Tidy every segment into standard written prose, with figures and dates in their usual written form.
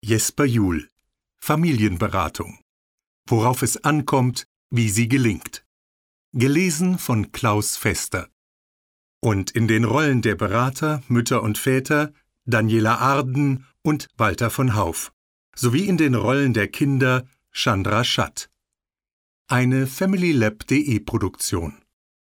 Jesper Juhl. Familienberatung. Worauf es ankommt, wie sie gelingt. Gelesen von Klaus Fester. Und in den Rollen der Berater, Mütter und Väter Daniela Arden und Walter von Hauff. Sowie in den Rollen der Kinder Chandra Schatt. Eine FamilyLab.de Produktion.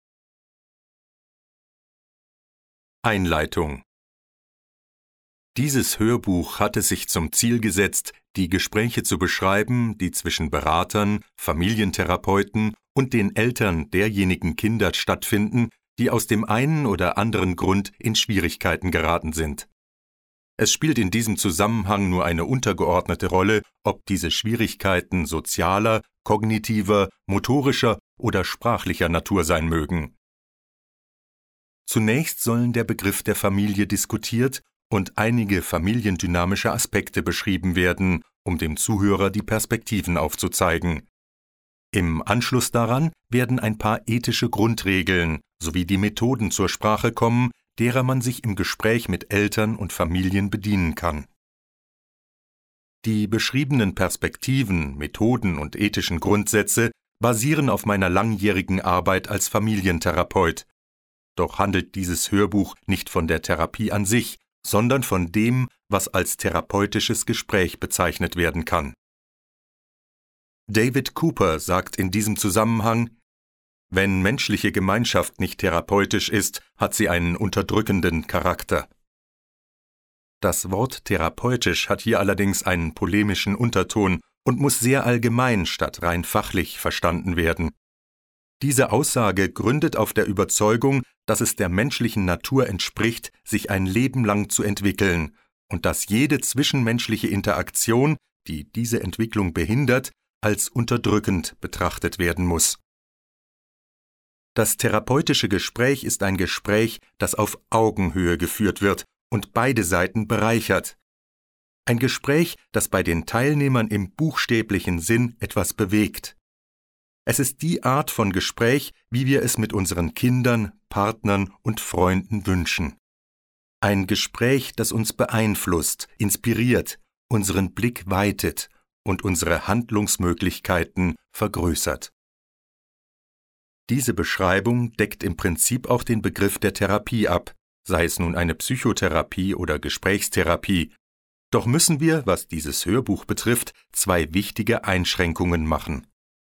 Einleitung. Dieses Hörbuch hat es sich zum Ziel gesetzt, die Gespräche zu beschreiben, die zwischen Beratern, Familientherapeuten und den Eltern derjenigen Kinder stattfinden, die aus dem einen oder anderen Grund in Schwierigkeiten geraten sind. Es spielt in diesem Zusammenhang nur eine untergeordnete Rolle, ob diese Schwierigkeiten sozialer, kognitiver, motorischer oder sprachlicher Natur sein mögen. Zunächst sollen der Begriff der Familie diskutiert und einige familiendynamische Aspekte beschrieben werden, um dem Zuhörer die Perspektiven aufzuzeigen. Im Anschluss daran werden ein paar ethische Grundregeln sowie die Methoden zur Sprache kommen, derer man sich im Gespräch mit Eltern und Familien bedienen kann. Die beschriebenen Perspektiven, Methoden und ethischen Grundsätze basieren auf meiner langjährigen Arbeit als Familientherapeut. Doch handelt dieses Hörbuch nicht von der Therapie an sich, sondern von dem, was als therapeutisches Gespräch bezeichnet werden kann. David Cooper sagt in diesem Zusammenhang: Wenn menschliche Gemeinschaft nicht therapeutisch ist, hat sie einen unterdrückenden Charakter. Das Wort therapeutisch hat hier allerdings einen polemischen Unterton und muss sehr allgemein statt rein fachlich verstanden werden. Diese Aussage gründet auf der Überzeugung, dass es der menschlichen Natur entspricht, sich ein Leben lang zu entwickeln und dass jede zwischenmenschliche Interaktion, die diese Entwicklung behindert, als unterdrückend betrachtet werden muss. Das therapeutische Gespräch ist ein Gespräch, das auf Augenhöhe geführt wird und beide Seiten bereichert. Ein Gespräch, das bei den Teilnehmern im buchstäblichen Sinn etwas bewegt. Es ist die Art von Gespräch, wie wir es mit unseren Kindern, Partnern und Freunden wünschen. Ein Gespräch, das uns beeinflusst, inspiriert, unseren Blick weitet und unsere Handlungsmöglichkeiten vergrößert. Diese Beschreibung deckt im Prinzip auch den Begriff der Therapie ab, sei es nun eine Psychotherapie oder Gesprächstherapie. Doch müssen wir, was dieses Hörbuch betrifft, zwei wichtige Einschränkungen machen.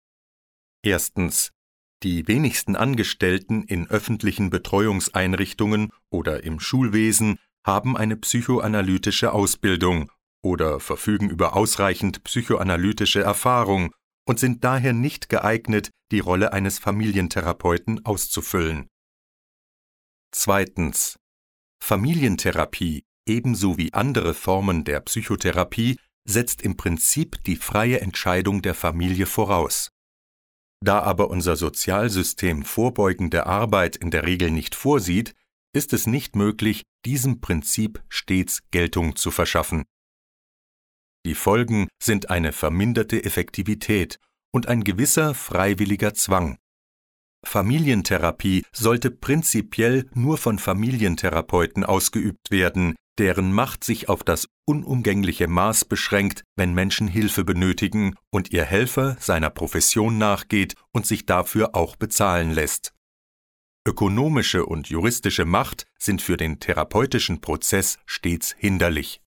Erstens. Die wenigsten Angestellten in öffentlichen Betreuungseinrichtungen oder im Schulwesen haben eine psychoanalytische Ausbildung oder verfügen über ausreichend psychoanalytische Erfahrung und sind daher nicht geeignet, die Rolle eines Familientherapeuten auszufüllen. Zweitens. Familientherapie, ebenso wie andere Formen der Psychotherapie, setzt im Prinzip die freie Entscheidung der Familie voraus. Da aber unser Sozialsystem vorbeugende Arbeit in der Regel nicht vorsieht, ist es nicht möglich, diesem Prinzip stets Geltung zu verschaffen. Die Folgen sind eine verminderte Effektivität und ein gewisser freiwilliger Zwang. Familientherapie sollte prinzipiell nur von Familientherapeuten ausgeübt werden, deren Macht sich auf das unumgängliche Maß beschränkt, wenn Menschen Hilfe benötigen und ihr Helfer seiner Profession nachgeht und sich dafür auch bezahlen lässt. Ökonomische und juristische Macht sind für den therapeutischen Prozess stets hinderlich.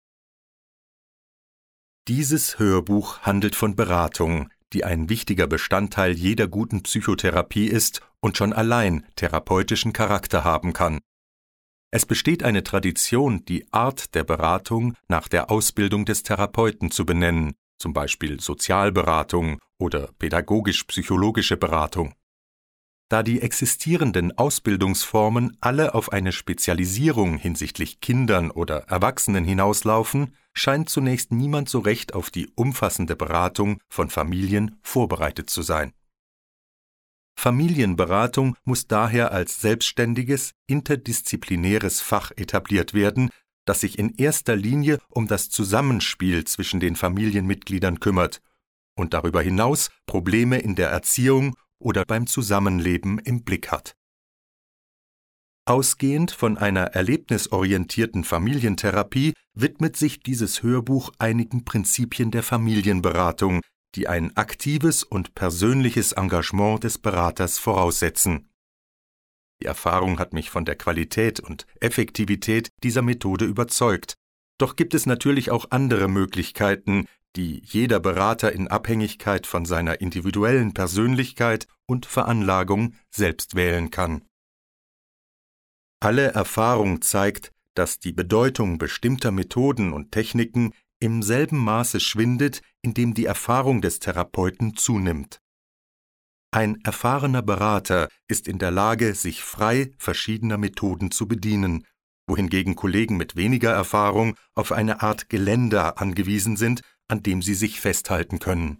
Dieses Hörbuch handelt von Beratung, die ein wichtiger Bestandteil jeder guten Psychotherapie ist und schon allein therapeutischen Charakter haben kann. Es besteht eine Tradition, die Art der Beratung nach der Ausbildung des Therapeuten zu benennen, zum Beispiel Sozialberatung oder pädagogisch-psychologische Beratung. Da die existierenden Ausbildungsformen alle auf eine Spezialisierung hinsichtlich Kindern oder Erwachsenen hinauslaufen, scheint zunächst niemand so recht auf die umfassende Beratung von Familien vorbereitet zu sein. Familienberatung muss daher als selbstständiges, interdisziplinäres Fach etabliert werden, das sich in erster Linie um das Zusammenspiel zwischen den Familienmitgliedern kümmert und darüber hinaus Probleme in der Erziehung oder beim Zusammenleben im Blick hat. Ausgehend von einer erlebnisorientierten Familientherapie widmet sich dieses Hörbuch einigen Prinzipien der Familienberatung, die ein aktives und persönliches Engagement des Beraters voraussetzen. Die Erfahrung hat mich von der Qualität und Effektivität dieser Methode überzeugt. Doch gibt es natürlich auch andere Möglichkeiten, die jeder Berater in Abhängigkeit von seiner individuellen Persönlichkeit und Veranlagung selbst wählen kann. Alle Erfahrung zeigt, dass die Bedeutung bestimmter Methoden und Techniken im selben Maße schwindet, in dem die Erfahrung des Therapeuten zunimmt. Ein erfahrener Berater ist in der Lage, sich frei verschiedener Methoden zu bedienen, wohingegen Kollegen mit weniger Erfahrung auf eine Art Geländer angewiesen sind, an dem sie sich festhalten können.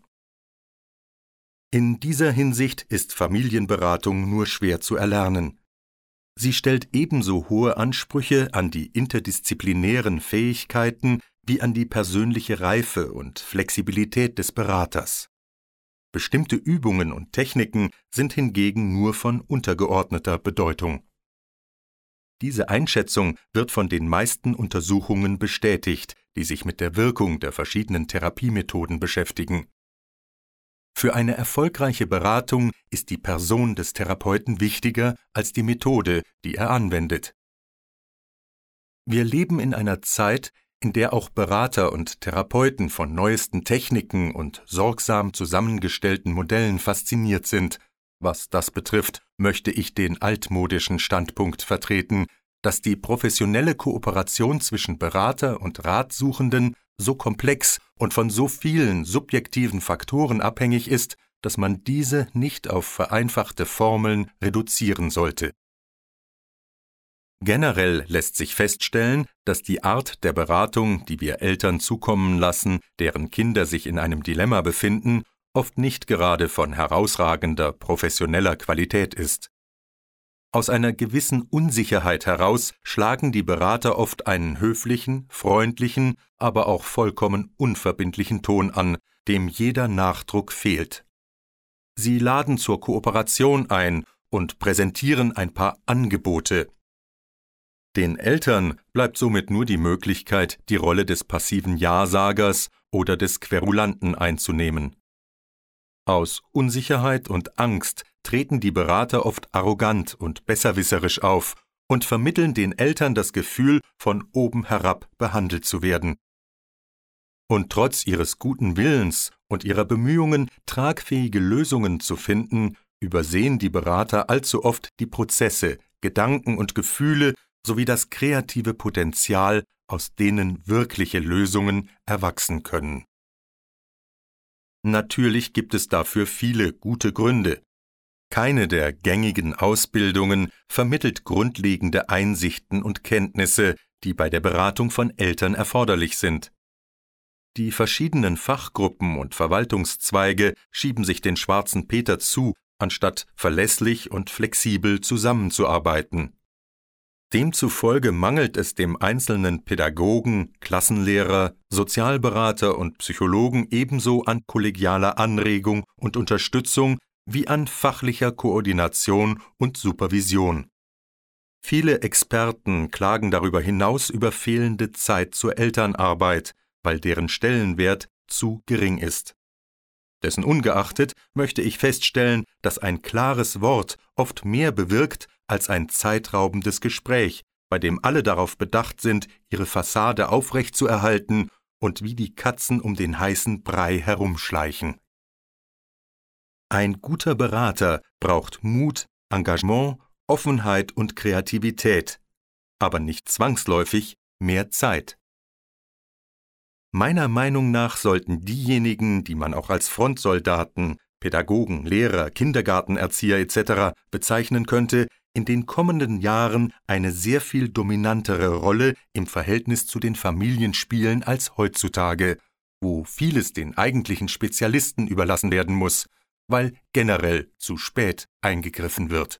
In dieser Hinsicht ist Familienberatung nur schwer zu erlernen. Sie stellt ebenso hohe Ansprüche an die interdisziplinären Fähigkeiten wie an die persönliche Reife und Flexibilität des Beraters. Bestimmte Übungen und Techniken sind hingegen nur von untergeordneter Bedeutung. Diese Einschätzung wird von den meisten Untersuchungen bestätigt, die sich mit der Wirkung der verschiedenen Therapiemethoden beschäftigen. Für eine erfolgreiche Beratung ist die Person des Therapeuten wichtiger als die Methode, die er anwendet. Wir leben in einer Zeit, in der auch Berater und Therapeuten von neuesten Techniken und sorgsam zusammengestellten Modellen fasziniert sind. Was das betrifft, möchte ich den altmodischen Standpunkt vertreten, dass die professionelle Kooperation zwischen Berater und Ratsuchenden so komplex und von so vielen subjektiven Faktoren abhängig ist, dass man diese nicht auf vereinfachte Formeln reduzieren sollte. Generell lässt sich feststellen, dass die Art der Beratung, die wir Eltern zukommen lassen, deren Kinder sich in einem Dilemma befinden, oft nicht gerade von herausragender professioneller Qualität ist. Aus einer gewissen Unsicherheit heraus schlagen die Berater oft einen höflichen, freundlichen, aber auch vollkommen unverbindlichen Ton an, dem jeder Nachdruck fehlt. Sie laden zur Kooperation ein und präsentieren ein paar Angebote. Den Eltern bleibt somit nur die Möglichkeit, die Rolle des passiven Ja-Sagers oder des Querulanten einzunehmen. Aus Unsicherheit und Angst treten die Berater oft arrogant und besserwisserisch auf und vermitteln den Eltern das Gefühl, von oben herab behandelt zu werden. Und trotz ihres guten Willens und ihrer Bemühungen, tragfähige Lösungen zu finden, übersehen die Berater allzu oft die Prozesse, Gedanken und Gefühle sowie das kreative Potenzial, aus denen wirkliche Lösungen erwachsen können. Natürlich gibt es dafür viele gute Gründe. Keine der gängigen Ausbildungen vermittelt grundlegende Einsichten und Kenntnisse, die bei der Beratung von Eltern erforderlich sind. Die verschiedenen Fachgruppen und Verwaltungszweige schieben sich den schwarzen Peter zu, anstatt verlässlich und flexibel zusammenzuarbeiten. Demzufolge mangelt es dem einzelnen Pädagogen, Klassenlehrer, Sozialberater und Psychologen ebenso an kollegialer Anregung und Unterstützung wie an fachlicher Koordination und Supervision. Viele Experten klagen darüber hinaus über fehlende Zeit zur Elternarbeit, weil deren Stellenwert zu gering ist. Dessen ungeachtet möchte ich feststellen, dass ein klares Wort oft mehr bewirkt als ein zeitraubendes Gespräch, bei dem alle darauf bedacht sind, ihre Fassade aufrechtzuerhalten und wie die Katzen um den heißen Brei herumschleichen. Ein guter Berater braucht Mut, Engagement, Offenheit und Kreativität, aber nicht zwangsläufig mehr Zeit. Meiner Meinung nach sollten diejenigen, die man auch als Frontsoldaten, Pädagogen, Lehrer, Kindergartenerzieher etc. bezeichnen könnte, in den kommenden Jahren eine sehr viel dominantere Rolle im Verhältnis zu den Familien spielen als heutzutage, wo vieles den eigentlichen Spezialisten überlassen werden muss, weil generell zu spät eingegriffen wird.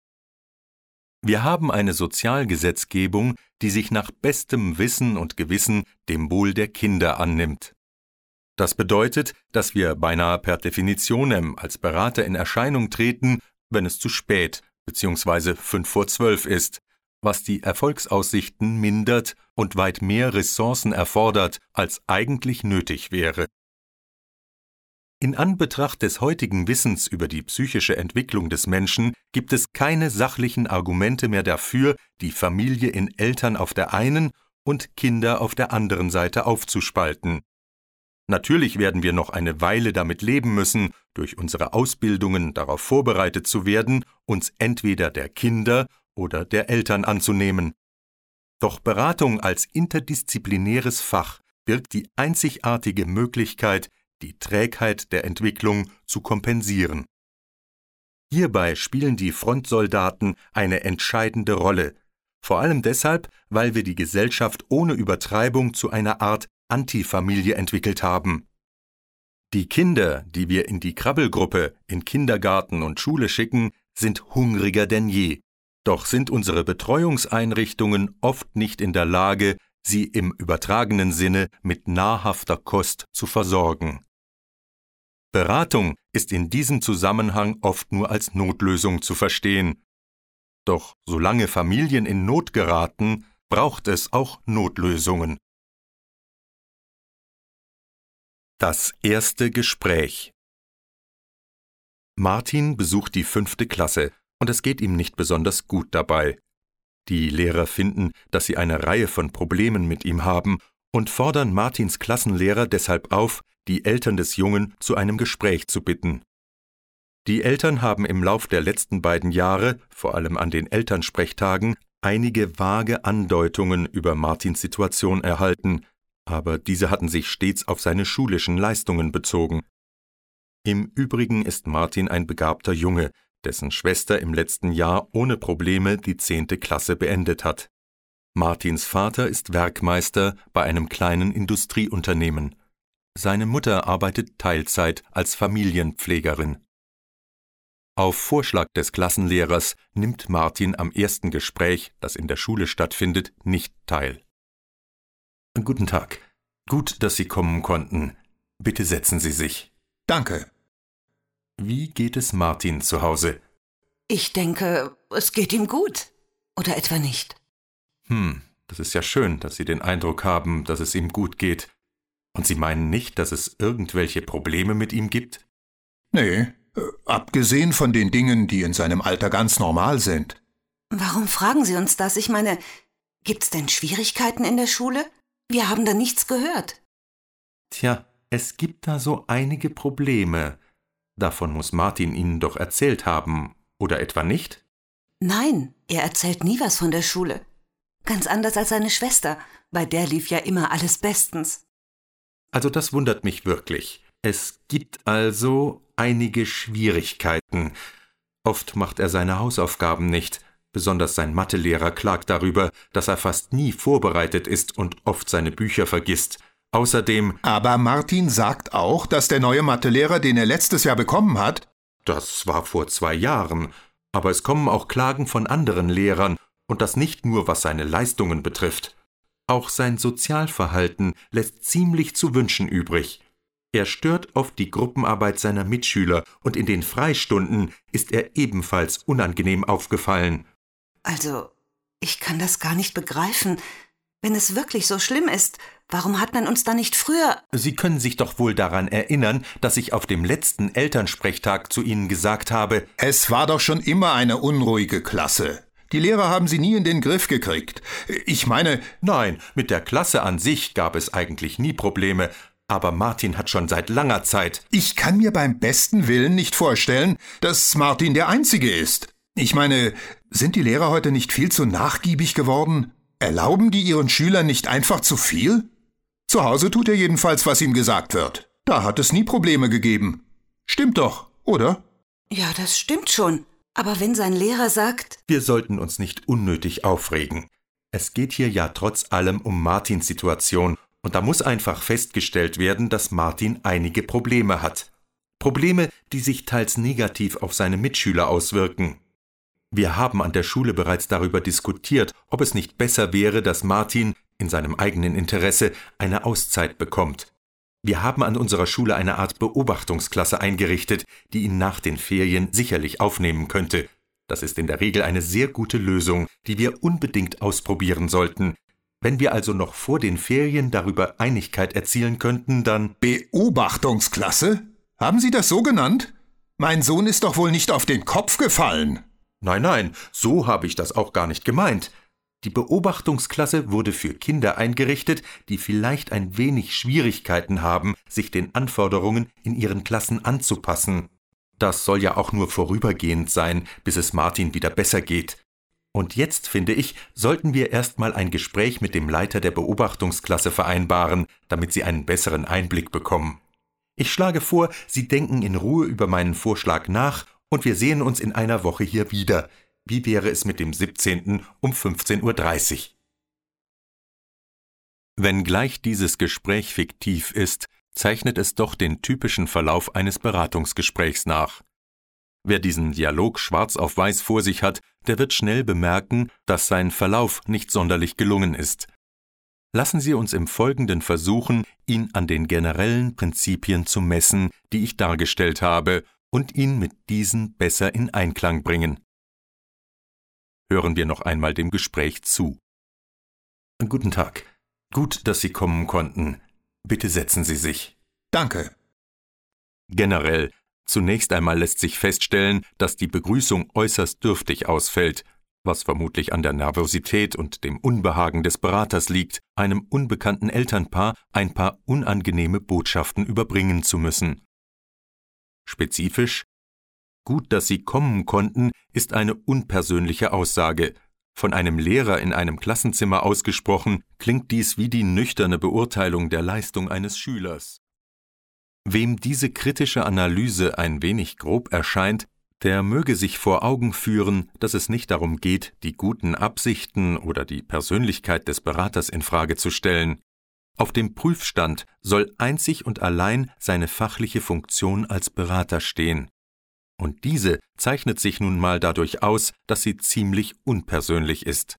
Wir haben eine Sozialgesetzgebung, die sich nach bestem Wissen und Gewissen dem Wohl der Kinder annimmt. Das bedeutet, dass wir beinahe per Definitionem als Berater in Erscheinung treten, wenn es zu spät bzw. 11:55 ist, was die Erfolgsaussichten mindert und weit mehr Ressourcen erfordert, als eigentlich nötig wäre. In Anbetracht des heutigen Wissens über die psychische Entwicklung des Menschen gibt es keine sachlichen Argumente mehr dafür, die Familie in Eltern auf der einen und Kinder auf der anderen Seite aufzuspalten. Natürlich werden wir noch eine Weile damit leben müssen, durch unsere Ausbildungen darauf vorbereitet zu werden, uns entweder der Kinder oder der Eltern anzunehmen. Doch Beratung als interdisziplinäres Fach birgt die einzigartige Möglichkeit, die Trägheit der Entwicklung zu kompensieren. Hierbei spielen die Frontsoldaten eine entscheidende Rolle, vor allem deshalb, weil wir die Gesellschaft ohne Übertreibung zu einer Art Antifamilie entwickelt haben. Die Kinder, die wir in die Krabbelgruppe, in Kindergarten und Schule schicken, sind hungriger denn je. Doch sind unsere Betreuungseinrichtungen oft nicht in der Lage, sie im übertragenen Sinne mit nahrhafter Kost zu versorgen. Beratung ist in diesem Zusammenhang oft nur als Notlösung zu verstehen. Doch solange Familien in Not geraten, braucht es auch Notlösungen. Das erste Gespräch. Martin besucht die 5. Klasse und es geht ihm nicht besonders gut dabei. Die Lehrer finden, dass sie eine Reihe von Problemen mit ihm haben und fordern Martins Klassenlehrer deshalb auf, die Eltern des Jungen zu einem Gespräch zu bitten. Die Eltern haben im Lauf der letzten beiden Jahre, vor allem an den Elternsprechtagen, einige vage Andeutungen über Martins Situation erhalten, aber diese hatten sich stets auf seine schulischen Leistungen bezogen. Im Übrigen ist Martin ein begabter Junge, dessen Schwester im letzten Jahr ohne Probleme die 10. Klasse beendet hat. Martins Vater ist Werkmeister bei einem kleinen Industrieunternehmen. Seine Mutter arbeitet Teilzeit als Familienpflegerin. Auf Vorschlag des Klassenlehrers nimmt Martin am ersten Gespräch, das in der Schule stattfindet, nicht teil. »Guten Tag. Gut, dass Sie kommen konnten. Bitte setzen Sie sich.« »Danke.« »Wie geht es Martin zu Hause?« »Ich denke, es geht ihm gut. Oder etwa nicht?« Das ist ja schön, dass Sie den Eindruck haben, dass es ihm gut geht. Und Sie meinen nicht, dass es irgendwelche Probleme mit ihm gibt?« »Nee, abgesehen von den Dingen, die in seinem Alter ganz normal sind.« »Warum fragen Sie uns das? Ich meine, gibt's denn Schwierigkeiten in der Schule? Wir haben da nichts gehört.« »Tja, es gibt da so einige Probleme. Davon muss Martin Ihnen doch erzählt haben, oder etwa nicht?« »Nein, er erzählt nie was von der Schule. Ganz anders als seine Schwester, bei der lief ja immer alles bestens.« »Also das wundert mich wirklich. Es gibt also einige Schwierigkeiten. Oft macht er seine Hausaufgaben nicht. Besonders sein Mathelehrer klagt darüber, dass er fast nie vorbereitet ist und oft seine Bücher vergisst. Außerdem...« »Aber Martin sagt auch, dass der neue Mathelehrer, den er letztes Jahr bekommen hat...« »Das war vor 2 Jahren. Aber es kommen auch Klagen von anderen Lehrern, und das nicht nur, was seine Leistungen betrifft. Auch sein Sozialverhalten lässt ziemlich zu wünschen übrig. Er stört oft die Gruppenarbeit seiner Mitschüler und in den Freistunden ist er ebenfalls unangenehm aufgefallen.« Also, ich kann das gar nicht begreifen. Wenn es wirklich so schlimm ist, warum hat man uns da nicht früher... »Sie können sich doch wohl daran erinnern, dass ich auf dem letzten Elternsprechtag zu Ihnen gesagt habe...« »Es war doch schon immer eine unruhige Klasse. Die Lehrer haben sie nie in den Griff gekriegt. Ich meine...« »Nein, mit der Klasse an sich gab es eigentlich nie Probleme. Aber Martin hat schon seit langer Zeit...« »Ich kann mir beim besten Willen nicht vorstellen, dass Martin der Einzige ist. Ich meine, sind die Lehrer heute nicht viel zu nachgiebig geworden? Erlauben die ihren Schülern nicht einfach zu viel? Zu Hause tut er jedenfalls, was ihm gesagt wird. Da hat es nie Probleme gegeben. Stimmt doch, oder?« »Ja, das stimmt schon. Aber wenn sein Lehrer sagt...« »Wir sollten uns nicht unnötig aufregen. Es geht hier ja trotz allem um Martins Situation und da muss einfach festgestellt werden, dass Martin einige Probleme hat. Probleme, die sich teils negativ auf seine Mitschüler auswirken. Wir haben an der Schule bereits darüber diskutiert, ob es nicht besser wäre, dass Martin in seinem eigenen Interesse eine Auszeit bekommt. Wir haben an unserer Schule eine Art Beobachtungsklasse eingerichtet, die ihn nach den Ferien sicherlich aufnehmen könnte. Das ist in der Regel eine sehr gute Lösung, die wir unbedingt ausprobieren sollten. Wenn wir also noch vor den Ferien darüber Einigkeit erzielen könnten, dann… Beobachtungsklasse? Haben Sie das so genannt? Mein Sohn ist doch wohl nicht auf den Kopf gefallen. Nein, so habe ich das auch gar nicht gemeint. Die Beobachtungsklasse wurde für Kinder eingerichtet, die vielleicht ein wenig Schwierigkeiten haben, sich den Anforderungen in ihren Klassen anzupassen. Das soll ja auch nur vorübergehend sein, bis es Martin wieder besser geht. Und jetzt, finde ich, sollten wir erstmal ein Gespräch mit dem Leiter der Beobachtungsklasse vereinbaren, damit Sie einen besseren Einblick bekommen. Ich schlage vor, Sie denken in Ruhe über meinen Vorschlag nach und wir sehen uns in einer Woche hier wieder. Wie wäre es mit dem 17. um 15:30 Uhr? Wenngleich dieses Gespräch fiktiv ist, zeichnet es doch den typischen Verlauf eines Beratungsgesprächs nach. Wer diesen Dialog schwarz auf weiß vor sich hat, der wird schnell bemerken, dass sein Verlauf nicht sonderlich gelungen ist. Lassen Sie uns im Folgenden versuchen, ihn an den generellen Prinzipien zu messen, die ich dargestellt habe, und ihn mit diesen besser in Einklang bringen. Hören wir noch einmal dem Gespräch zu. Guten Tag. Gut, dass Sie kommen konnten. Bitte setzen Sie sich. Danke. Generell, zunächst einmal lässt sich feststellen, dass die Begrüßung äußerst dürftig ausfällt, was vermutlich an der Nervosität und dem Unbehagen des Beraters liegt, einem unbekannten Elternpaar ein paar unangenehme Botschaften überbringen zu müssen. Spezifisch: Gut, dass Sie kommen konnten, ist eine unpersönliche Aussage. Von einem Lehrer in einem Klassenzimmer ausgesprochen, klingt dies wie die nüchterne Beurteilung der Leistung eines Schülers. Wem diese kritische Analyse ein wenig grob erscheint, der möge sich vor Augen führen, dass es nicht darum geht, die guten Absichten oder die Persönlichkeit des Beraters in Frage zu stellen. Auf dem Prüfstand soll einzig und allein seine fachliche Funktion als Berater stehen. Und diese zeichnet sich nun mal dadurch aus, dass sie ziemlich unpersönlich ist.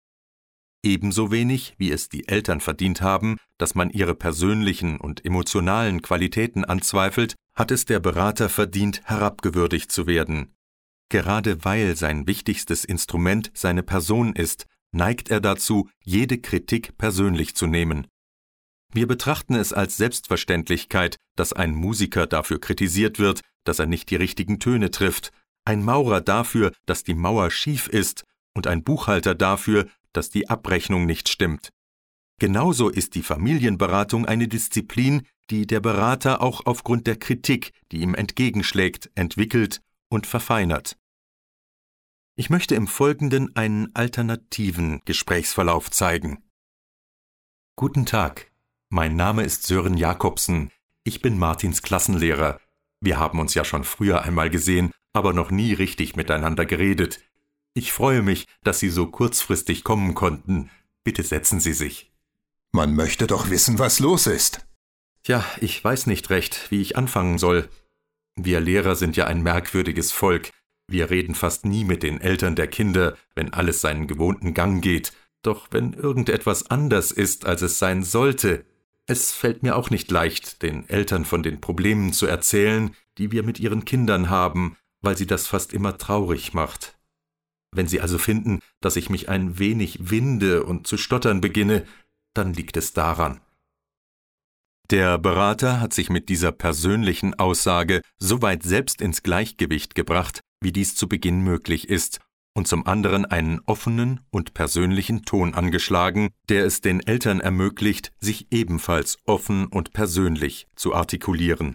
Ebenso wenig, wie es die Eltern verdient haben, dass man ihre persönlichen und emotionalen Qualitäten anzweifelt, hat es der Berater verdient, herabgewürdigt zu werden. Gerade weil sein wichtigstes Instrument seine Person ist, neigt er dazu, jede Kritik persönlich zu nehmen. Wir betrachten es als Selbstverständlichkeit, dass ein Musiker dafür kritisiert wird, dass er nicht die richtigen Töne trifft, ein Maurer dafür, dass die Mauer schief ist und ein Buchhalter dafür, dass die Abrechnung nicht stimmt. Genauso ist die Familienberatung eine Disziplin, die der Berater auch aufgrund der Kritik, die ihm entgegenschlägt, entwickelt und verfeinert. Ich möchte im Folgenden einen alternativen Gesprächsverlauf zeigen. Guten Tag, mein Name ist Sören Jakobsen, ich bin Martins Klassenlehrer. Wir haben uns ja schon früher einmal gesehen, aber noch nie richtig miteinander geredet. Ich freue mich, dass Sie so kurzfristig kommen konnten. Bitte setzen Sie sich. Man möchte doch wissen, was los ist. Tja, ich weiß nicht recht, wie ich anfangen soll. Wir Lehrer sind ja ein merkwürdiges Volk. Wir reden fast nie mit den Eltern der Kinder, wenn alles seinen gewohnten Gang geht. Doch wenn irgendetwas anders ist, als es sein sollte, es fällt mir auch nicht leicht, den Eltern von den Problemen zu erzählen, die wir mit ihren Kindern haben, weil sie das fast immer traurig macht. Wenn Sie also finden, dass ich mich ein wenig winde und zu stottern beginne, dann liegt es daran. Der Berater hat sich mit dieser persönlichen Aussage so weit selbst ins Gleichgewicht gebracht, wie dies zu Beginn möglich ist, und zum anderen einen offenen und persönlichen Ton angeschlagen, der es den Eltern ermöglicht, sich ebenfalls offen und persönlich zu artikulieren.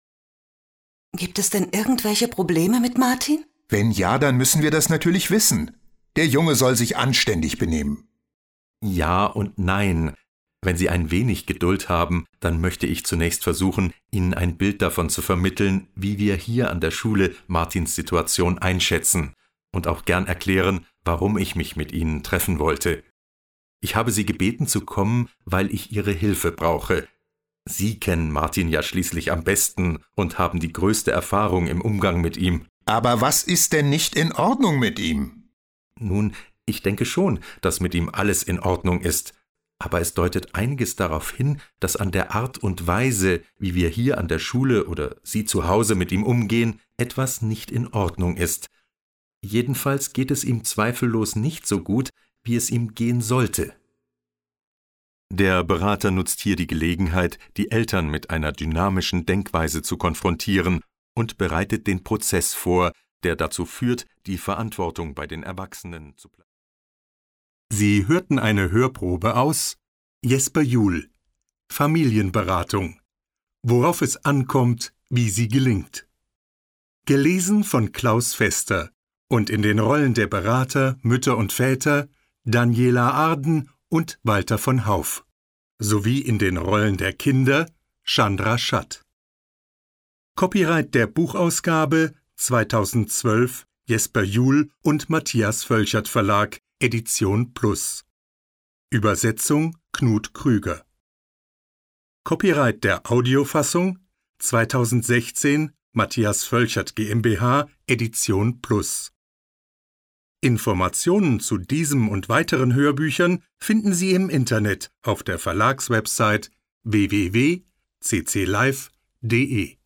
Gibt es denn irgendwelche Probleme mit Martin? Wenn ja, dann müssen wir das natürlich wissen. Der Junge soll sich anständig benehmen. Ja und nein. Wenn Sie ein wenig Geduld haben, dann möchte ich zunächst versuchen, Ihnen ein Bild davon zu vermitteln, wie wir hier an der Schule Martins Situation einschätzen und auch gern erklären, warum ich mich mit Ihnen treffen wollte. Ich habe Sie gebeten zu kommen, weil ich Ihre Hilfe brauche. Sie kennen Martin ja schließlich am besten und haben die größte Erfahrung im Umgang mit ihm. Aber was ist denn nicht in Ordnung mit ihm? Nun, ich denke schon, dass mit ihm alles in Ordnung ist. Aber es deutet einiges darauf hin, dass an der Art und Weise, wie wir hier an der Schule oder Sie zu Hause mit ihm umgehen, etwas nicht in Ordnung ist. Jedenfalls geht es ihm zweifellos nicht so gut, wie es ihm gehen sollte. Der Berater nutzt hier die Gelegenheit, die Eltern mit einer dynamischen Denkweise zu konfrontieren und bereitet den Prozess vor, der dazu führt, die Verantwortung bei den Erwachsenen zu planen. Sie hörten eine Hörprobe aus Jesper Juhl, Familienberatung. Worauf es ankommt, wie sie gelingt. Gelesen von Klaus Fester und in den Rollen der Berater, Mütter und Väter Daniela Arden und Walter von Hauff, sowie in den Rollen der Kinder Chandra Schatt. Copyright der Buchausgabe 2012 Jesper Juhl und Matthias Völchert Verlag, Edition Plus. Übersetzung Knut Krüger. Copyright der Audiofassung 2016 Matthias Völchert GmbH, Edition Plus. Informationen zu diesem und weiteren Hörbüchern finden Sie im Internet auf der Verlagswebsite www.cclive.de.